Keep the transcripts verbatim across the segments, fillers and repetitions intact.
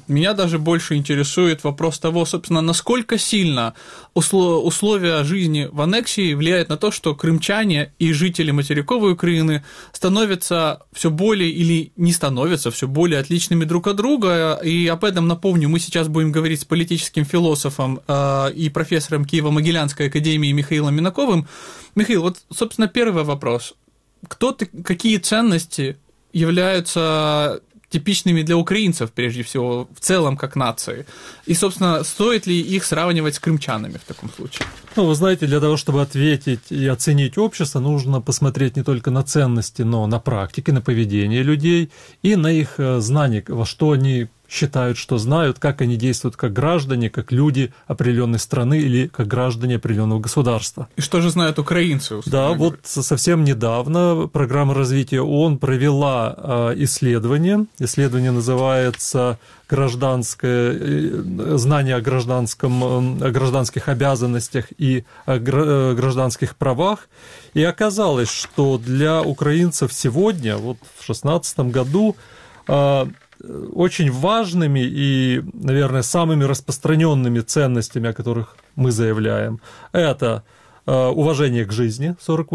меня даже больше интересует вопрос того, собственно, насколько сильно условия жизни в аннексии влияют на то, что крымчане и жители материковой Украины становятся все более или не становятся все более отличными друг от друга. И об этом, напомню, мы сейчас будем говорить с политическим философом и профессором Киево-Могилянской академии Михаилом Минаковым. Михаил, вот, собственно, первый вопрос. Кто ты, какие ценности являются типичными для украинцев, прежде всего, в целом, как нации? И, собственно, стоит ли их сравнивать с крымчанами в таком случае? Ну, вы знаете, для того, чтобы ответить и оценить общество, нужно посмотреть не только на ценности, но на практики, на поведение людей и на их знания, во что они считают, что знают, как они действуют как граждане, как люди определенной страны или как граждане определенного государства. И что же знают украинцы? Да, вот совсем недавно программа развития ООН провела исследование. Исследование называется «Гражданское знание о, гражданском, о гражданских обязанностях и о гражданских правах». И оказалось, что для украинцев сегодня, вот в две тысячи шестнадцатом году, очень важными и, наверное, самыми распространенными ценностями, о которых мы заявляем, это уважение к жизни сорок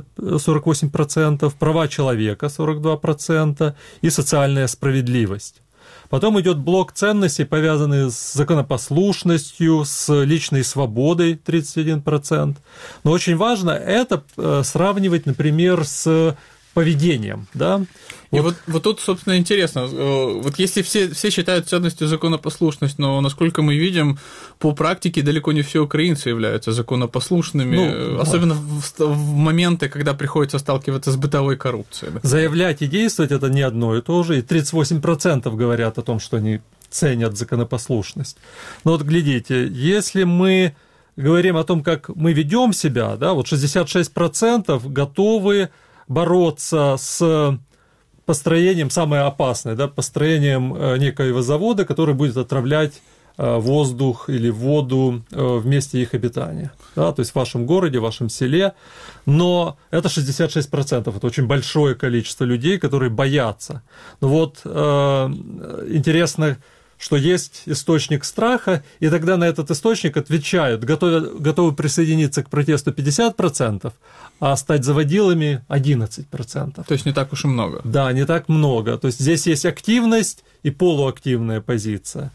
восемь процентов, права человека сорок два процента и социальная справедливость. Потом идет блок ценностей, повязанный с законопослушностью, с личной свободой тридцать один процент. Но очень важно это сравнивать, например, с поведением, да. И вот, вот тут, собственно, интересно, вот если все, все считают ценностью законопослушность, но, насколько мы видим, по практике далеко не все украинцы являются законопослушными, ну, особенно да. в, в моменты, когда приходится сталкиваться с бытовой коррупцией. Например. Заявлять и действовать – это не одно и то же, и тридцать восемь процентов говорят о том, что они ценят законопослушность. Но вот глядите, если мы говорим о том, как мы ведем себя, да, вот шестьдесят шесть процентов готовы бороться с построением, самое опасное, да, построением некоего завода, который будет отравлять воздух или воду в месте их обитания. Да, то есть в вашем городе, в вашем селе. Но это шестьдесят шесть процентов, это очень большое количество людей, которые боятся. Но вот э, интересно, что есть источник страха, и тогда на этот источник отвечают, готовы, готовы присоединиться к протесту пятьдесят процентов, а стать заводилами одиннадцать процентов. То есть не так уж и много. Да, не так много. То есть здесь есть активность и полуактивная позиция.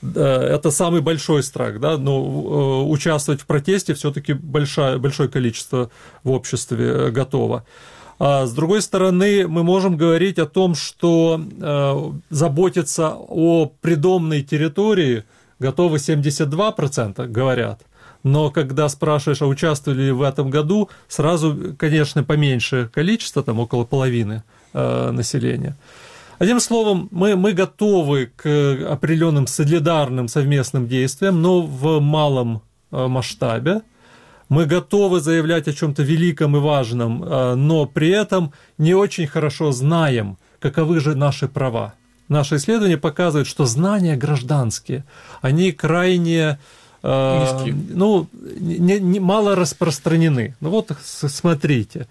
Это самый большой страх, да, но участвовать в протесте все-таки большое, большое количество в обществе готово. А с другой стороны, мы можем говорить о том, что э, заботиться о придомной территории готовы семьдесят два процента, говорят. Но когда спрашиваешь, а участвовали ли в этом году, сразу, конечно, поменьше количество, там около половины э, населения. Одним словом, мы, мы готовы к определенным солидарным совместным действиям, но в малом э, масштабе. Мы готовы заявлять о чем-то великом и важном, но при этом не очень хорошо знаем, каковы же наши права. Наши исследования показывают, что знания гражданские, они крайне э, ну, не, не, мало распространены. Ну вот смотрите.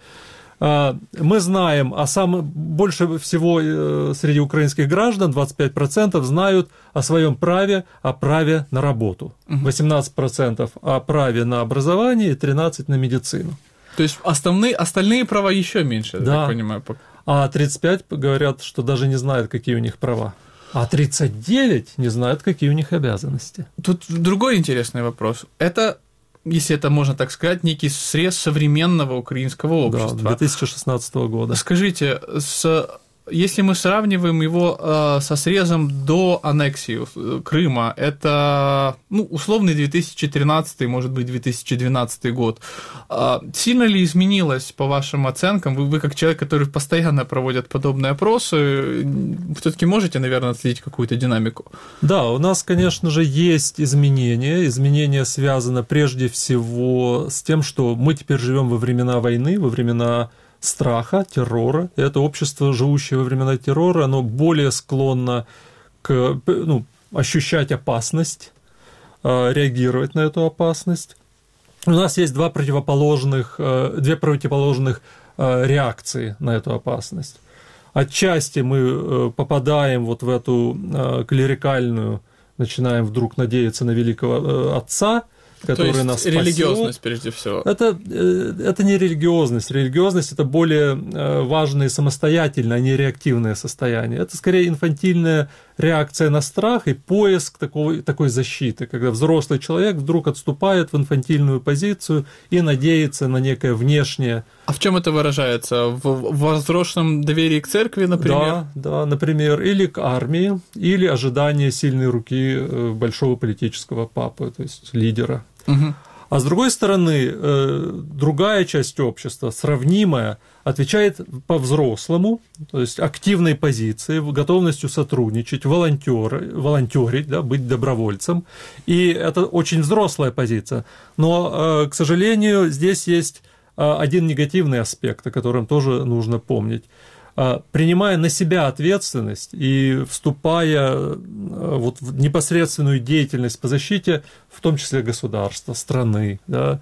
Мы знаем, а самое, больше всего среди украинских граждан, двадцать пять процентов, знают о своем праве, о праве на работу, восемнадцать процентов о праве на образование и тринадцать процентов на медицину. То есть основные, остальные права еще меньше, да. Я так понимаю. А тридцать пять процентов говорят, что даже не знают, какие у них права. А тридцать девять процентов не знают, какие у них обязанности. Тут другой интересный вопрос. Это... если это можно так сказать, некий срез современного украинского общества. Да, две тысячи шестнадцатого года. Скажите, с, если мы сравниваем его э, со срезом до аннексии Крыма, это ну, условный две тысячи тринадцатый, может быть, две тысячи двенадцатый год, э, сильно ли изменилось, по вашим оценкам, вы, вы как человек, который постоянно проводит подобные опросы, все-таки можете, наверное, отследить какую-то динамику? Да, у нас, конечно же, есть изменения. Изменения связаны прежде всего с тем, что мы теперь живем во времена войны, во времена страха, террора. И это общество, живущее во времена террора, оно более склонно к, ну, ощущать опасность, реагировать на эту опасность. У нас есть два противоположных, две противоположных реакции на эту опасность. отчасти мы попадаем вот в эту клерикальную, начинаем вдруг надеяться на великого отца, который То есть нас спасет. Религиозность, прежде всего. Это, это не религиозность. Религиозность – это более важное самостоятельное, а не реактивное состояние. Это скорее инфантильная реакция на страх и поиск такой, такой защиты, когда взрослый человек вдруг отступает в инфантильную позицию и надеется на некое внешнее. А в чем это выражается? В возросшем доверии к церкви, например? Да, да, например, или к армии, или ожидание сильной руки большого политического папы, то есть лидера. Угу. А с другой стороны, другая часть общества, сравнимая, отвечает по-взрослому, то есть активной позиции, готовностью сотрудничать, волонтёр, волонтерить, да, быть добровольцем. И это очень взрослая позиция. Но, к сожалению, здесь есть один негативный аспект, о котором тоже нужно помнить. Принимая на себя ответственность и вступая вот в непосредственную деятельность по защите, в том числе государства, страны, да,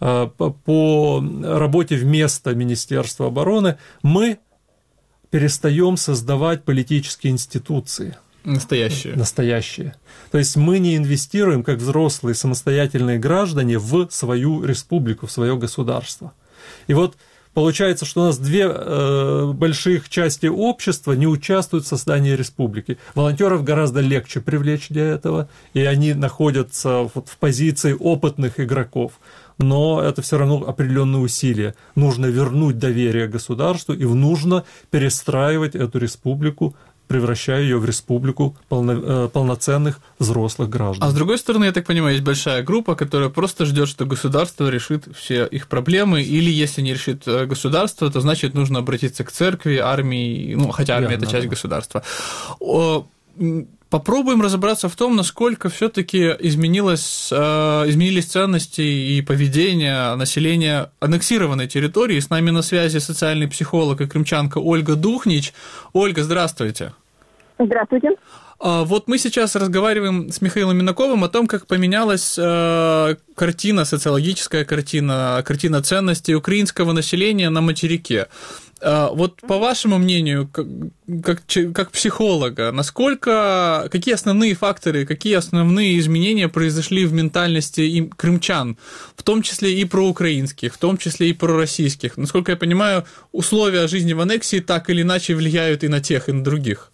по работе вместо Министерства обороны, мы перестаем создавать политические институции. Настоящие. Настоящие. То есть мы не инвестируем, как взрослые самостоятельные граждане, в свою республику, в свое государство. И вот получается, что у нас две э, больших части общества не участвуют в создании республики. Волонтеров гораздо легче привлечь для этого, и они находятся вот в позиции опытных игроков. Но это все равно определенные усилия. Нужно вернуть доверие государству, и нужно перестраивать эту республику, превращая ее в республику полно, полноценных взрослых граждан. А с другой стороны, я так понимаю, есть большая группа, которая просто ждет, что государство решит все их проблемы, или если не решит государство, то значит нужно обратиться к церкви, армии, ну, хотя армия – это часть государства. Попробуем разобраться в том, насколько все-таки изменилось, изменились ценности и поведение населения аннексированной территории. С нами на связи социальный психолог и крымчанка Ольга Духнич. Ольга, здравствуйте. Здравствуйте. Вот мы сейчас разговариваем с Михаилом Минаковым о том, как поменялась картина, социологическая картина, картина ценностей украинского населения на материке. Вот по вашему мнению, как, как, как психолога, насколько, какие основные факторы, какие основные изменения произошли в ментальности им, крымчан, в том числе и проукраинских, в том числе и пророссийских? Насколько я понимаю, условия жизни в аннексии так или иначе влияют и на тех, и на других.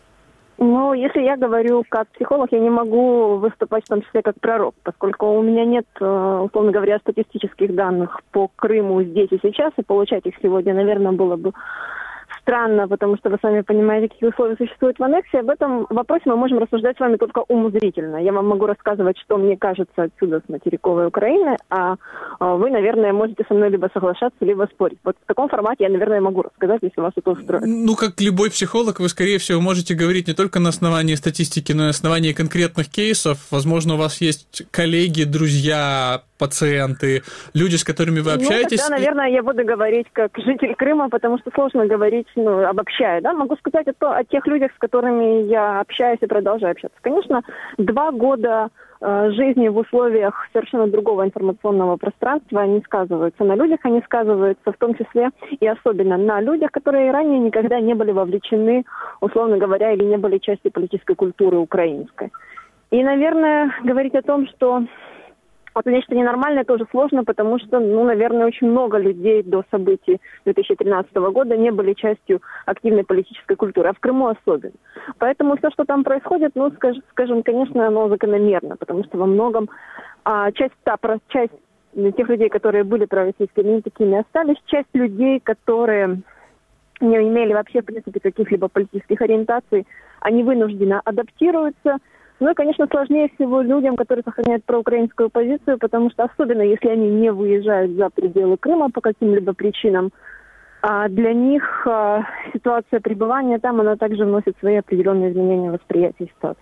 Ну, если я говорю как психолог, я не могу выступать в том числе как пророк, поскольку у меня нет, условно говоря, статистических данных по Крыму здесь и сейчас, и получать их сегодня, наверное, было бы странно, потому что вы сами понимаете, какие условия существуют в аннексии. Об этом вопросе мы можем рассуждать с вами только умозрительно. Я вам могу рассказывать, что мне кажется отсюда, с материковой Украины, а вы, наверное, можете со мной либо соглашаться, либо спорить. Вот в таком формате я, наверное, могу рассказать, если вас это устроит. Ну, как любой психолог, вы, скорее всего, можете говорить не только на основании статистики, но и на основании конкретных кейсов. Возможно, у вас есть коллеги, друзья, пациенты, люди, с которыми вы общаетесь. Ну, тогда, наверное, я буду говорить как житель Крыма, потому что сложно говорить, ну, обобщая, да, могу сказать о, то, о тех людях, с которыми я общаюсь и продолжаю общаться. Конечно, два года э, жизни в условиях совершенно другого информационного пространства, они сказываются на людях, они сказываются в том числе и особенно на людях, которые ранее никогда не были вовлечены, условно говоря, или не были частью политической культуры украинской. И, наверное, говорить о том, что это нечто ненормальное, тоже сложно, потому что, ну, наверное, очень много людей до событий две тысячи тринадцатого года не были частью активной политической культуры, а в Крыму особенно. Поэтому все, что там происходит, ну, скажем, скажем конечно, оно закономерно, потому что во многом а, часть, та, часть тех людей, которые были пророссийскими, не такими остались, часть людей, которые не имели вообще, в принципе, каких-либо политических ориентаций, они вынужденно адаптируются. Ну и, конечно, сложнее всего людям, которые сохраняют проукраинскую позицию, потому что особенно если они не выезжают за пределы Крыма по каким-либо причинам, а для них а, ситуация пребывания там, она также вносит свои определенные изменения в восприятие ситуации.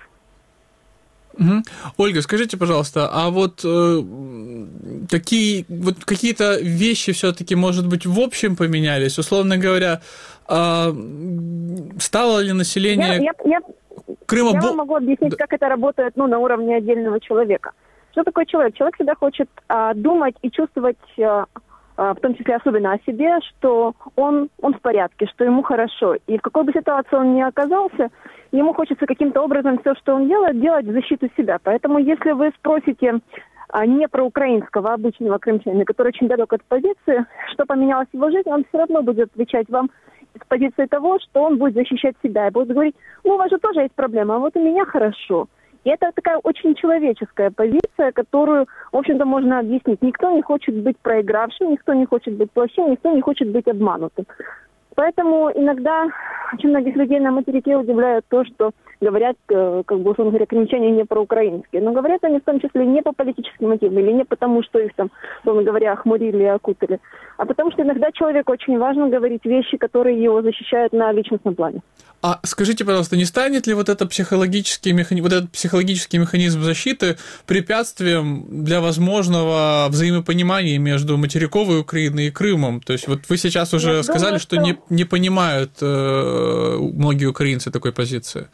Угу. Ольга, скажите, пожалуйста, а вот э, какие вот какие-то вещи все-таки, может быть, в общем поменялись? Условно говоря, э, стало ли население... Я, я, я... Крыма... Я вам могу объяснить, как это работает, ну, на уровне отдельного человека. Что такое человек? Человек всегда хочет а, думать и чувствовать а, в том числе особенно о себе, что он, он в порядке, что ему хорошо. И в какой бы ситуации он ни оказался, ему хочется каким-то образом все, что он делает, делать в защиту себя. Поэтому если вы спросите не про украинского, обычного крымчанина, который очень далек от позиции, что поменялось в его жизни, он все равно будет отвечать вам с позиции того, что он будет защищать себя и будет говорить, ну, у вас же тоже есть проблема, а вот у меня хорошо. И это такая очень человеческая позиция, которую, в общем-то, можно объяснить. Никто не хочет быть проигравшим, никто не хочет быть плохим, никто не хочет быть обманутым. Поэтому иногда очень многих людей на материке удивляет то, что говорят, как бы, условно говоря, крымчане не проукраинские. Но говорят они в том числе не по политическим мотивам, или не потому, что их там, условно говоря, охмурили и окутали, а потому что иногда человеку очень важно говорить вещи, которые его защищают на личностном плане. А скажите, пожалуйста, не станет ли вот, это психологический механизм, вот этот психологический механизм защиты препятствием для возможного взаимопонимания между материковой Украиной и Крымом? То есть вот вы сейчас уже Я сказали, думаю, что, что не, не понимают э, многие украинцы такой позиции.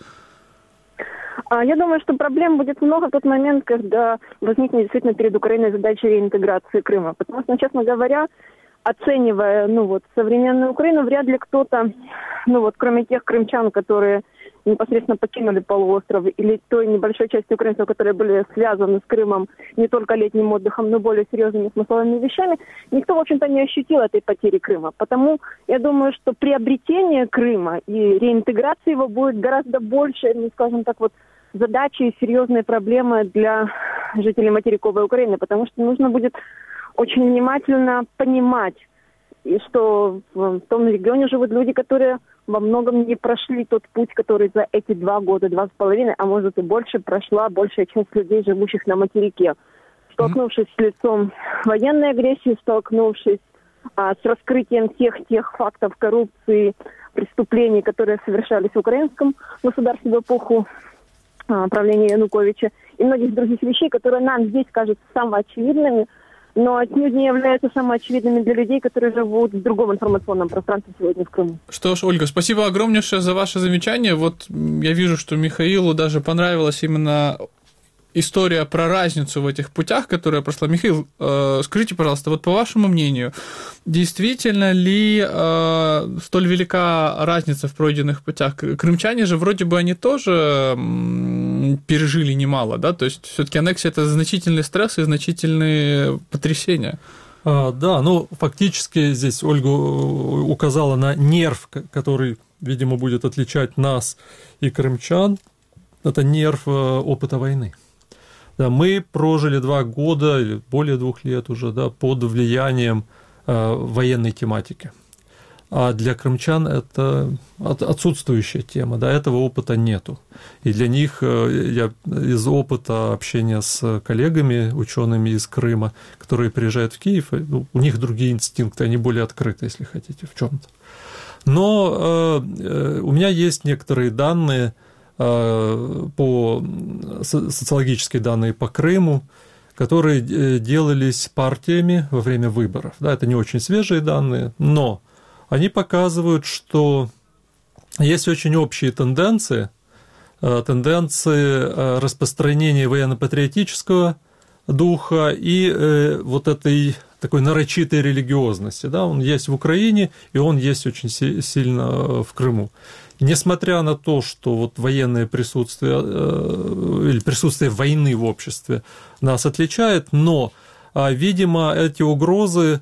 Я думаю, что проблем будет много в тот момент, когда возникнет действительно перед Украиной задача реинтеграции Крыма. Потому что, честно говоря, оценивая, ну вот, современную Украину, вряд ли кто-то, ну вот, кроме тех крымчан, которые непосредственно покинули полуостров, или той небольшой части украинцев, которые были связаны с Крымом не только летним отдыхом, но более серьезными смысловыми вещами, никто, в общем-то, не ощутил этой потери Крыма. Потому я думаю, что приобретение Крыма и реинтеграция его будет гораздо больше, ну, скажем так, вот, задачи и серьезные проблемы для жителей материковой Украины, потому что нужно будет очень внимательно понимать, что в том регионе живут люди, которые во многом не прошли тот путь, который за эти два года, два с половиной, а может и больше, прошла большая часть людей, живущих на материке. Столкнувшись с лицом военной агрессии, столкнувшись а, с раскрытием всех тех фактов коррупции, преступлений, которые совершались в украинском государстве в эпоху правления Януковича, и многих других вещей, которые нам здесь кажутся самоочевидными, но отнюдь не являются самоочевидными для людей, которые живут в другом информационном пространстве сегодня в Крыму. Что ж, Ольга, спасибо огромнейшее за ваше замечание. Вот я вижу, что Михаилу даже понравилась именно история про разницу в этих путях, которая прошла. Михаил, э, скажите, пожалуйста, вот по вашему мнению, действительно ли э, столь велика разница в пройденных путях? Крымчане же вроде бы они тоже м, пережили немало, да? То есть все-таки аннексия – это значительный стресс и значительные потрясения. А, да, ну фактически здесь Ольга указала на нерв, который, видимо, будет отличать нас и крымчан. Это нерв опыта войны. Да, мы прожили два года или более двух лет уже, да, под влиянием э, военной тематики. А для крымчан это отсутствующая тема, да, этого опыта нету. И для них, э, я из опыта общения с коллегами, учеными из Крыма, которые приезжают в Киев, ну, у них другие инстинкты, они более открыты, если хотите, в чем-то. Но э, э, у меня есть некоторые данные, по социологические данные по Крыму, которые делались партиями во время выборов. Да, это не очень свежие данные, но они показывают, что есть очень общие тенденции, тенденции распространения военно-патриотического духа и вот этой такой нарочитой религиозности. Да, он есть в Украине, и он есть очень сильно в Крыму. Несмотря на то, что вот военное присутствие или присутствие войны в обществе нас отличает, но, видимо, эти угрозы,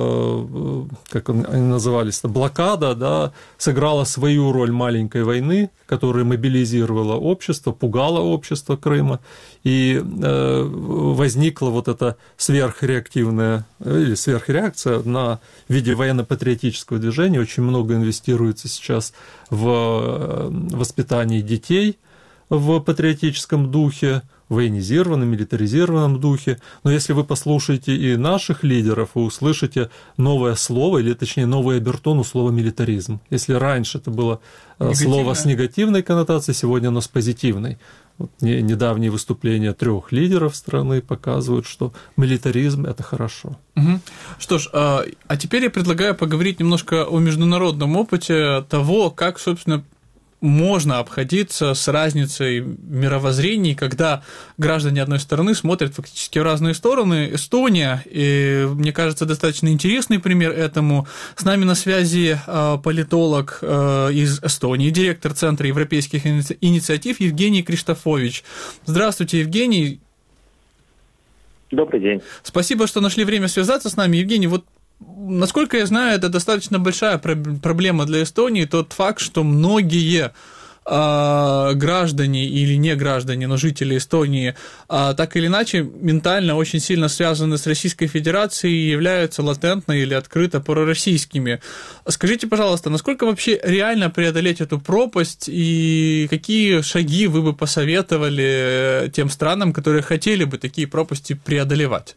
как они назывались, блокада, да, сыграла свою роль маленькой войны, которая мобилизировала общество, пугала общество Крыма, и возникла вот эта сверхреактивная или сверхреакция на в виде военно-патриотического движения. Очень много инвестируется сейчас в воспитание детей в патриотическом духе, в военизированном, милитаризированном духе. Но если вы послушаете и наших лидеров, вы услышите новое слово, или точнее новый обертон у слова «милитаризм». Если раньше это было слово с негативной коннотацией, сегодня оно с позитивной. Вот недавние выступления трех лидеров страны показывают, что милитаризм – это хорошо. Угу. Что ж, а теперь я предлагаю поговорить немножко о международном опыте того, как, собственно, можно обходиться с разницей мировоззрений, когда граждане одной стороны смотрят фактически в разные стороны. Эстония, и, мне кажется, достаточно интересный пример этому. С нами на связи политолог из Эстонии, директор Центра европейских инициатив Евгений Криштофович. Здравствуйте, Евгений. Добрый день. Спасибо, что нашли время связаться с нами. Евгений, вот насколько я знаю, это достаточно большая проблема для Эстонии, тот факт, что многие э, граждане или не граждане, но жители Эстонии, э, так или иначе, ментально очень сильно связаны с Российской Федерацией и являются латентно или открыто пророссийскими. Скажите, пожалуйста, насколько вообще реально преодолеть эту пропасть и какие шаги вы бы посоветовали тем странам, которые хотели бы такие пропасти преодолевать?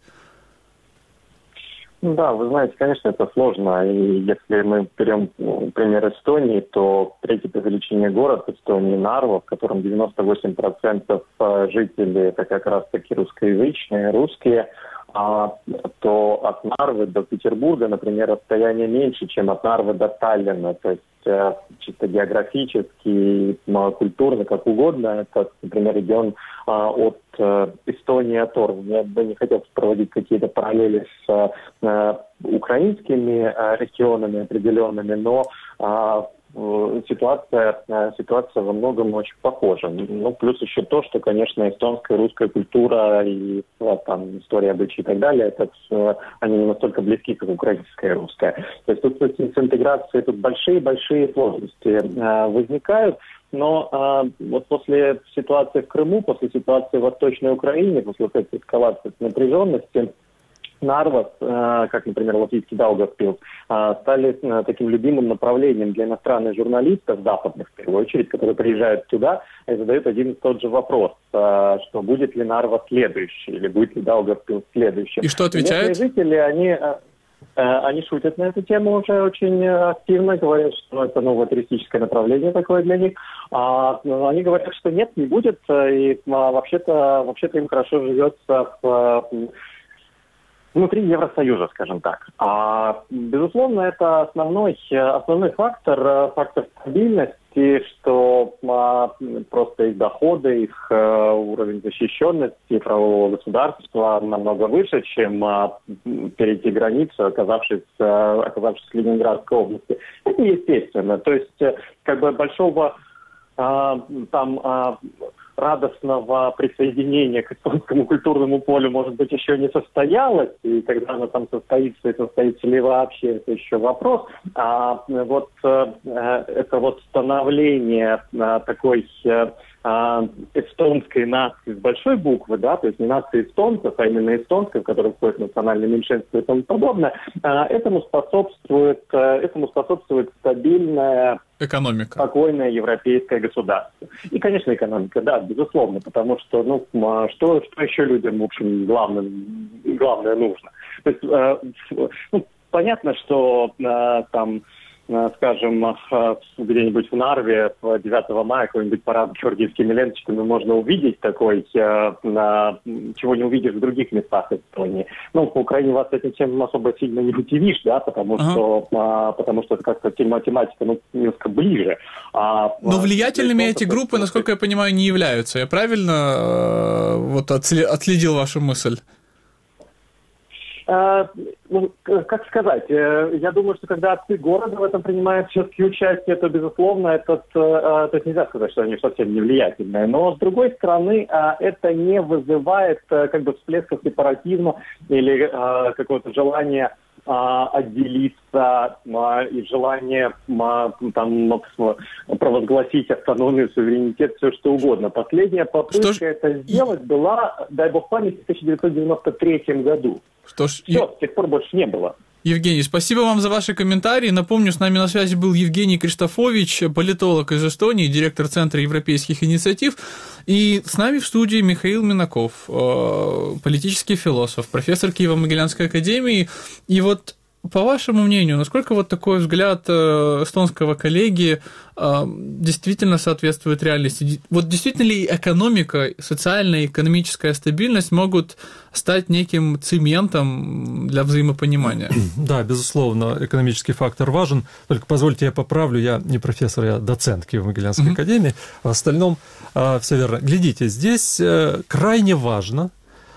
Да, вы знаете, конечно, это сложно. И если мы берем пример Эстонии, то третий по величине город Эстонии Нарва, в котором девяносто восемь процентов жителей это как раз-таки русскоязычные, русские, то от Нарвы до Петербурга, например, расстояние меньше, чем от Нарвы до Таллина. То есть чисто географически, культурно, как угодно. Это, например, регион от Эстонии от Орла. Я бы не хотел проводить какие-то параллели с украинскими регионами определенными, но ситуация, ситуация во многом очень похожа. Ну, плюс еще то, что, конечно, эстонская, русская культура и там история, обычаи и так далее, это, они не настолько близки, как украинская и русская. То есть тут с интеграцией тут большие-большие сложности возникают. Но э, вот после ситуации в Крыму, после ситуации в Восточной Украине, после вот этой эскалации напряженности, Нарва, э, как, например, латвийский Даугавпилс, э, стали э, таким любимым направлением для иностранных журналистов, западных в первую очередь, которые приезжают туда и задают один и тот же вопрос, э, что будет ли Нарва следующий, или будет ли Даугавпилс следующим. И что отвечают? Местные жители, они... Э, Они шутят на эту тему уже очень активно, говорят, что это новое туристическое направление такое для них. А они говорят, что нет, не будет, и вообще-то, вообще-то им хорошо живется в, внутри Евросоюза, скажем так. А, безусловно, это основной, основной фактор, фактор стабильности, что а, просто их доходы, их а, уровень защищенности правового государства намного выше, чем а, перейти границу, оказавшись, а, оказавшись в Ленинградской области. Это естественно. То есть, как бы большого а, там а, радостного присоединения к эстонскому культурному полю, может быть, еще не состоялось, и когда оно там состоится, и состоится ли вообще, это еще вопрос. А вот э, это вот становление э, такой э, эстонской нации с большой буквы, да, то есть не нации эстонцев, а именно эстонской, в которой входит национальное меньшинство и тому подобное, э, этому способствует, э, этому способствует стабильная, экономика, спокойное европейское государство. И, конечно, экономика, да, безусловно, потому что, ну, что, что еще людям, в общем, главное, главное нужно. То есть, э, ну, понятно, что э, там, э, скажем, э, где-нибудь в Нарве девятого мая какой-нибудь парад с георгиевскими ленточками можно увидеть такой, э, э, чего не увидишь в других местах Эстонии. Ну, в Украине вас этим чем особо сильно не удивишь, да, потому ага. что, э, потому что это как-то тематика, ну, немножко ближе. А, Но влиятельными эти группы, насколько я понимаю, не являются. Я правильно э, вот отследил вашу мысль? Uh, ну, как сказать, я думаю, что когда отцы города в этом принимают все-таки участие, то, безусловно, этот, uh, то есть нельзя сказать, что они совсем не влиятельные, но, с другой стороны, uh, это не вызывает uh, как бы всплесков сепаратизма или uh, какого-то желания отделиться и желание там, провозгласить автономию, суверенитет, все что угодно. Последняя попытка что это ж... сделать была, дай бог памяти, в тысяча девятьсот девяносто третьем году. Что ж... Все, с тех пор больше не было. Евгений, спасибо вам за ваши комментарии. Напомню, с нами на связи был Евгений Криштофович, политолог из Эстонии, директор Центра европейских инициатив. И с нами в студии Михаил Минаков, политический философ, профессор Киево-Могилянской академии. И вот по вашему мнению, насколько вот такой взгляд эстонского коллеги действительно соответствует реальности? Вот действительно ли экономика, социальная и экономическая стабильность могут стать неким цементом для взаимопонимания? Да, безусловно, экономический фактор важен. Только позвольте, я поправлю, я не профессор, я доцент Киево-Могилянской mm-hmm. академии. А в остальном все верно. Глядите, здесь крайне важно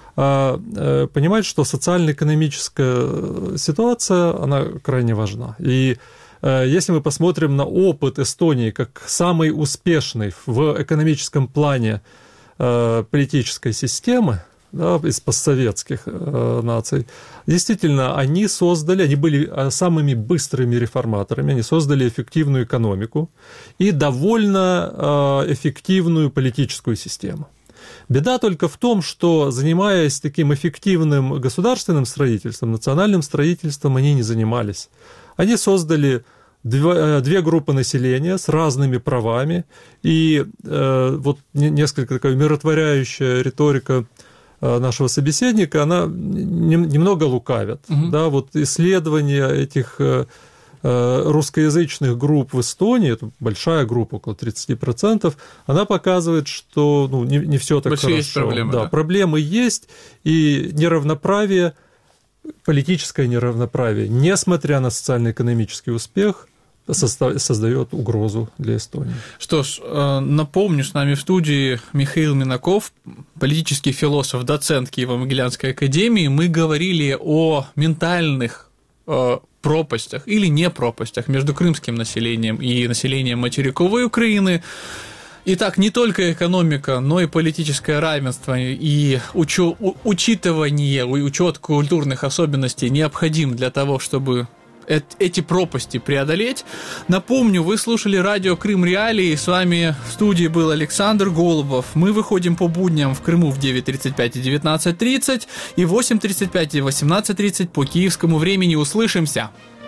понимать, что социально-экономическая ситуация, она крайне важна. И если мы посмотрим на опыт Эстонии как самой успешной в экономическом плане политической системы, да, из постсоветских э, наций, действительно, они создали, они были самыми быстрыми реформаторами, они создали эффективную экономику и довольно э, эффективную политическую систему. Беда только в том, что, занимаясь таким эффективным государственным строительством, национальным строительством, они не занимались. Они создали две, две группы населения с разными правами, и э, вот несколько такая умиротворяющая риторика нашего собеседника, она немного лукавит. Угу. Да, вот исследования этих русскоязычных групп в Эстонии, это большая группа, около тридцать процентов, она показывает, что ну, не, не все так большие хорошо. Есть проблемы, да, да. Проблемы есть, и неравноправие, политическое неравноправие, несмотря на социально-экономический успех, создает угрозу для Эстонии. Что ж, напомню, с нами в студии Михаил Минаков, политический философ, доцент Киево-Могилянской академии. Мы говорили о ментальных пропастях или не пропастях между крымским населением и населением материковой Украины. Итак, не только экономика, но и политическое равенство и учё- учитывание, учет культурных особенностей необходим для того, чтобы эти пропасти преодолеть. Напомню, вы слушали радио Крым Реалии, с вами в студии был Александр Голубов. Мы выходим по будням в Крыму в девять тридцать пять и девятнадцать тридцать и в восемь тридцать пять и восемнадцать тридцать по киевскому времени. Услышимся!